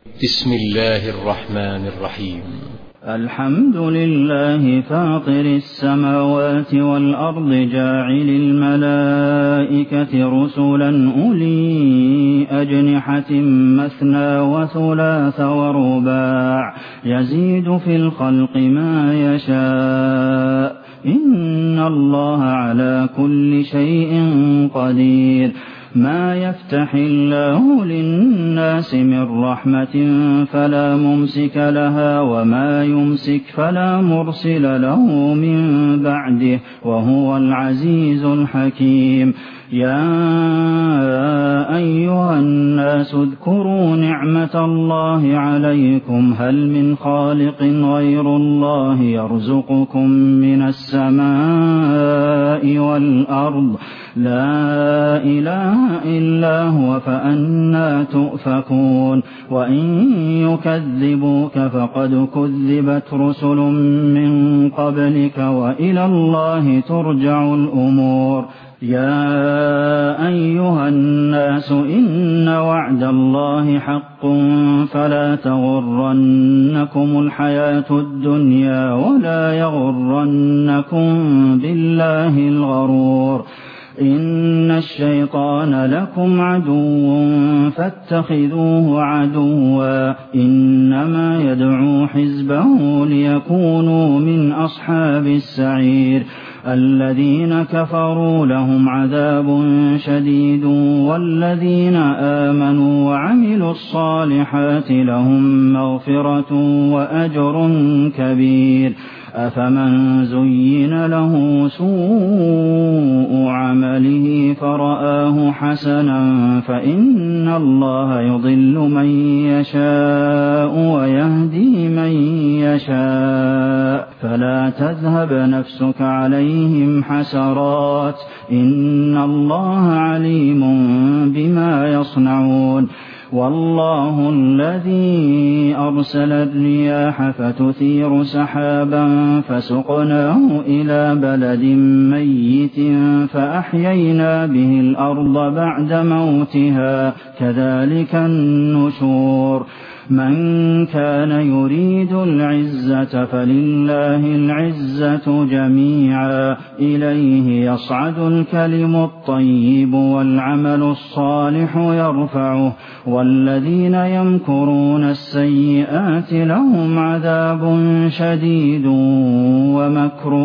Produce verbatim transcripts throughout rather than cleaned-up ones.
بسم الله الرحمن الرحيم. الحمد لله فاطر السماوات والأرض جاعل الملائكة رسلا أولي أجنحة مثنى وثلاث ورباع يزيد في الخلق ما يشاء إن الله على كل شيء قدير. ما يفتح الله للناس من رحمة فلا ممسك لها وما يمسك فلا مرسل له من بعده وهو العزيز الحكيم. يا أيها الناس اذكروا نعمة الله عليكم هل من خالق غير الله يرزقكم من السماء والأرض لا إله إلا هو فأنى تؤفكون. وإن يكذبوك فقد كذبت رسل من قبلك وإلى الله ترجع الأمور. يا أيها الناس إن وعد الله حق فلا تغرنكم الحياة الدنيا ولا يغرنكم بالله الغرور. إن الشيطان لكم عدو فاتخذوه عدوا إنما يدعو حزبه ليكونوا من أصحاب السعير. الذين كفروا لهم عذاب شديد والذين آمنوا وعملوا الصالحات لهم مغفرة وأجر كبير. أفمن زين له سوء عمله فرآه حسنا فإن الله يضل من يشاء ويهدي من يشاء فلا تذهب نفسك عليهم حسرات إن الله عليم بما يصنعون. والله الذي أرسل الرياح فتثير سحابا فسقناه إلى بلد ميت فأحيينا به الأرض بعد موتها كذلك النشور. من كان يريد العزة فلله العزة جميعا إليه يصعد الكلم الطيب والعمل الصالح يرفعه والذين يمكرون السيئات لهم عذاب شديد ومكر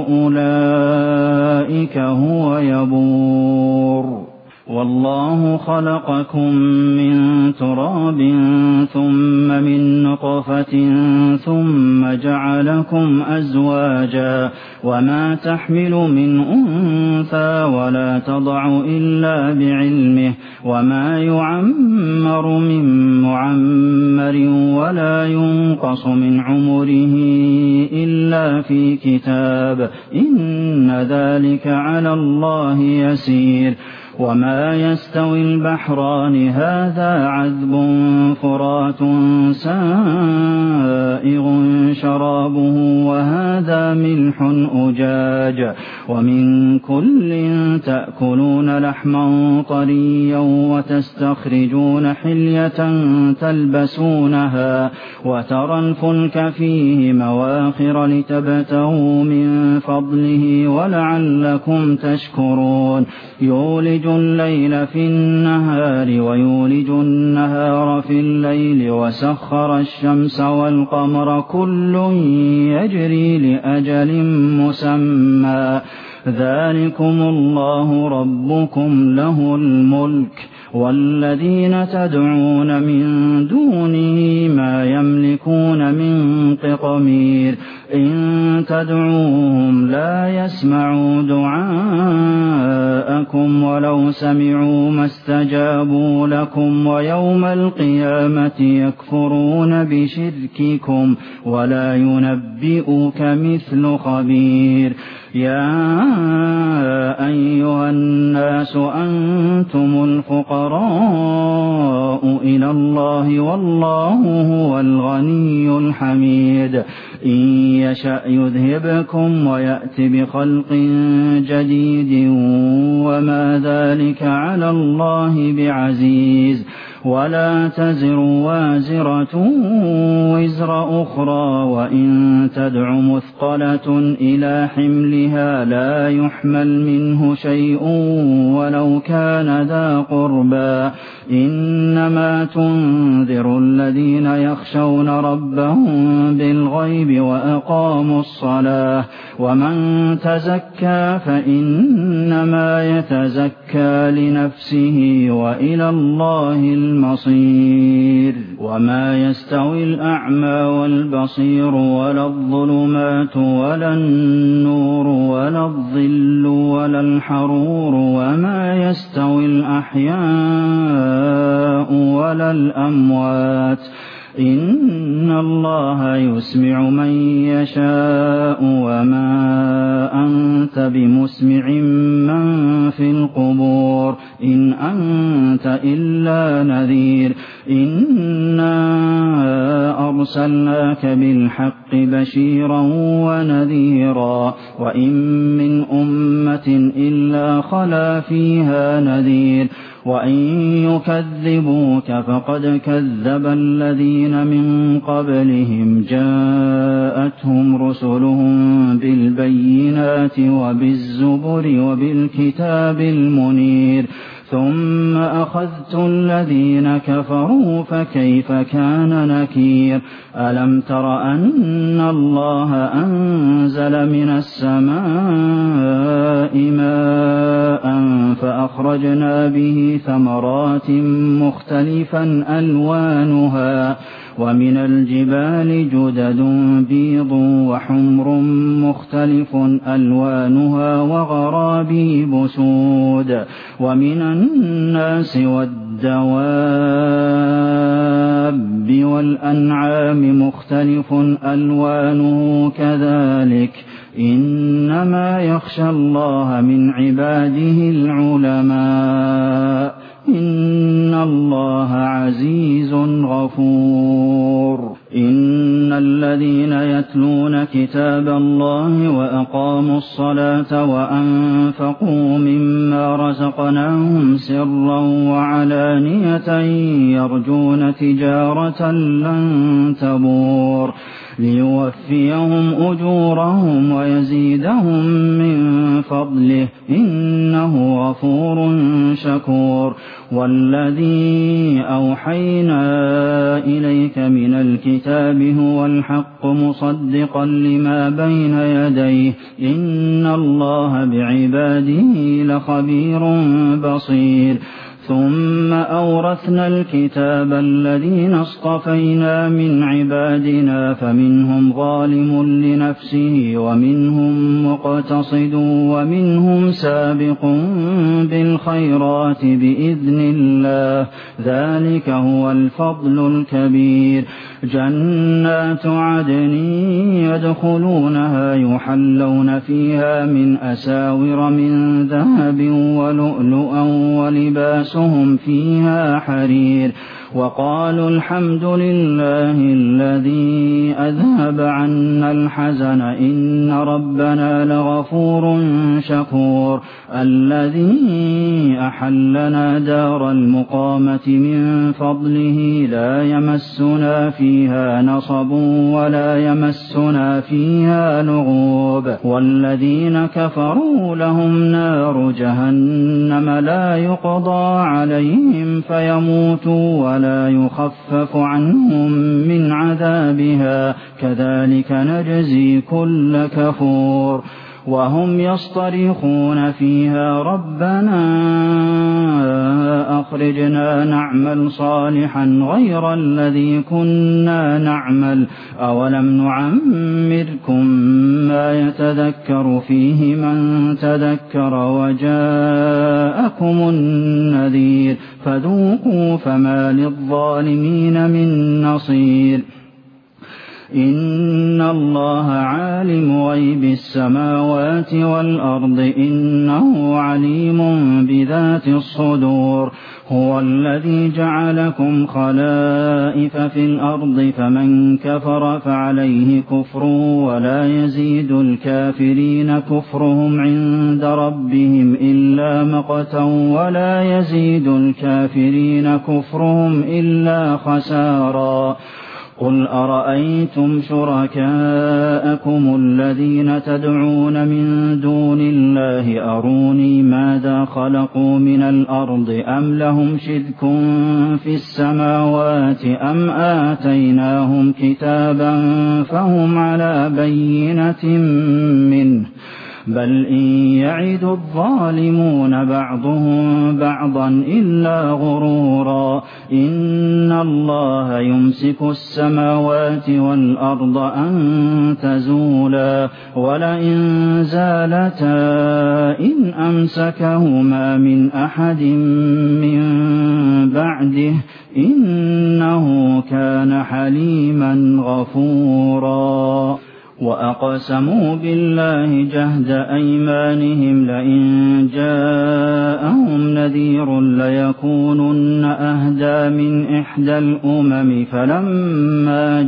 أولئك هو يبور. والله خلقكم من تراب ثم من نطفة ثم جعلكم أزواجا وما تحمل من أنثى ولا تضع إلا بعلمه وما يعمر من معمر ولا ينقص من عمره إلا في كتاب إن ذلك على الله يسير. وما يستوي البحران هذا عذب فرات سائغ شرابه وهذا ملح أجاج ومن كل تأكلون لحما طريا وتستخرجون حلية تلبسونها وترى الفلك فيه مواخر لتبتغوا من فضله ولعلكم تشكرون. يولج الليل في النهار ويولج النهار في الليل وسخر الشمس والقمر كل يجري لأجل مسمى ذلكم الله ربكم له الملك والذين تدعون من دونه ما يملكون من قطمير. إن تدعوهم لا يسمعوا دعاءكم ولو سمعوا ما استجابوا لكم ويوم القيامة يكفرون بشرككم ولا ينبئك مثل خبير. يا أيها الناس أنتم الفقراء إلى الله والله هو الغني الحميد. إن يشأ يذهبكم ويأت بخلق جديد وما ذلك على الله بعزيز. ولا تزر وازرة وزر أخرى وإن تدع مثقلة إلى حملها لا يحمل منه شيء ولو كان ذا قربى إنما تنذر الذين يخشون ربهم بالغيب وأقاموا الصلاة ومن تزكى فإنما يتزكى لنفسه وإلى الله المصير وما يستوي الأعمى والبصير ولا الظلمات ولا النور ولا الظل ولا الحرور وما يستوي الأحياء ولا الأموات إن الله يسمع من يشاء وما أنت بمسمع من في القبور إن أنت إلا نذير إنا أرسلناك بالحق بشيرا ونذيرا وإن من أمة إلا خلا فيها نذير وإن يكذبوك فقد كذب الذين من قبلهم جاءتهم رسلهم بالبينات وبالزبر وبالكتاب المنير ثم أخذت الذين كفروا فكيف كان نكير ألم تر أن الله أنزل من السماء ماء فأخرجنا به ثمرات مختلفا ألوانها ومن الجبال جدد بيض وحمر مختلف ألوانها وغرابيب سود ومن الناس والدواب والأنعام مختلف ألوانه كذلك إنما يخشى الله من عباده العلماء إن الله عزيز غفور إن الذين يتلون كتاب الله وأقاموا الصلاة وأنفقوا مما رزقناهم سرا وعلانية يرجون تجارة لن تبور ليوفيهم أجورهم ويزيدهم من فضله إنه غفور شكور والذي أوحينا إليك من الكتاب هو الحق مصدقا لما بين يديه إن الله بعباده لخبير بصير ثم أورثنا الكتاب الذين اصطفينا من عبادنا فمنهم ظالم لنفسه ومنهم مقتصد ومنهم سابق بالخيرات بإذن الله ذلك هو الفضل الكبير جنات عدن يدخلونها يحلون فيها من أساور من ذهب ولؤلؤا ولباسهم فيها حرير وقالوا الحمد لله الذي أذهب عنا الحزن إن ربنا لغفور شكور الذي أحلنا دار المقامة من فضله لا يمسنا فيها نصب ولا يمسنا فيها لغوب والذين كفروا لهم نار جهنم لا يقضى عليهم فيموتوا ولا يخفف عنهم من عذابها كذلك نجزي كل كفور وهم يصطرخون فيها ربنا أخرجنا نعمل صالحا غير الذي كنا نعمل أولم نعمركم ما يتذكر فيه من تذكر وجاءكم النذير فذوقوا فما للظالمين من نصير إن الله عالم غيب السماوات والأرض إنه عليم بذات الصدور هو الذي جعلكم خلائف في الأرض فمن كفر فعليه كفر ولا يزيد الكافرين كفرهم عند ربهم إلا مقتا ولا يزيد الكافرين كفرهم إلا خسارا قل أرأيتم شركاءكم الذين تدعون من دون الله أروني ماذا خلقوا من الأرض أم لهم شرك في السماوات أم آتيناهم كتابا فهم على بينة منه بل إن يعد الظالمون بعضهم بعضا إلا غرورا إن الله يمسك السماوات والأرض أن تزولا ولئن زالتا إن أمسكهما من أحد من بعده إنه كان حليما غفورا وأقسموا بالله جهد أيمانهم لئن جاءهم نذير ليكونن أهدى من إحدى الأمم فلما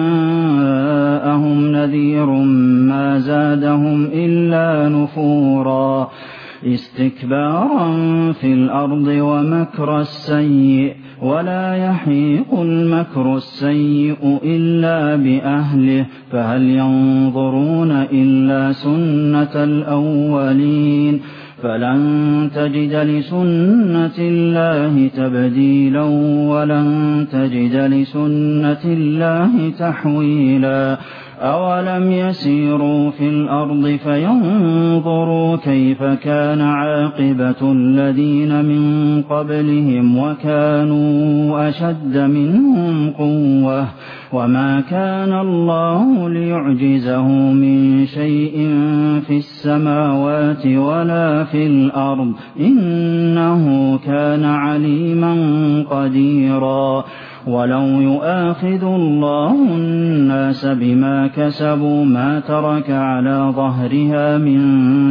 جاءهم نذير ما زادهم إلا نفورا استكبارا في الأرض ومكر السيء ولا يحيق المكر السيء إلا بأهله فهل ينظرون إلا سنة الأولين فلن تجد لسنة الله تبديلا ولن تجد لسنة الله تحويلا أولم يسيروا في الأرض فينظروا كيف كان عاقبة الذين من قبلهم وكانوا أشد منهم قوة وما كان الله ليعجزه من شيء في السماوات ولا في الأرض إنه كان عليما قديرا ولو يؤاخذ الله الناس بما كسبوا ما ترك على ظهرها من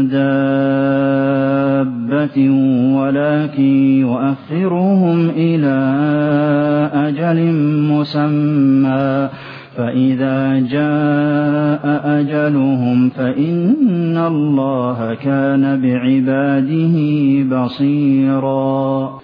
دابة ولكن يؤخرهم إلى أجل مسمى فإذا جاء أجلهم فإن الله كان بعباده بصيرا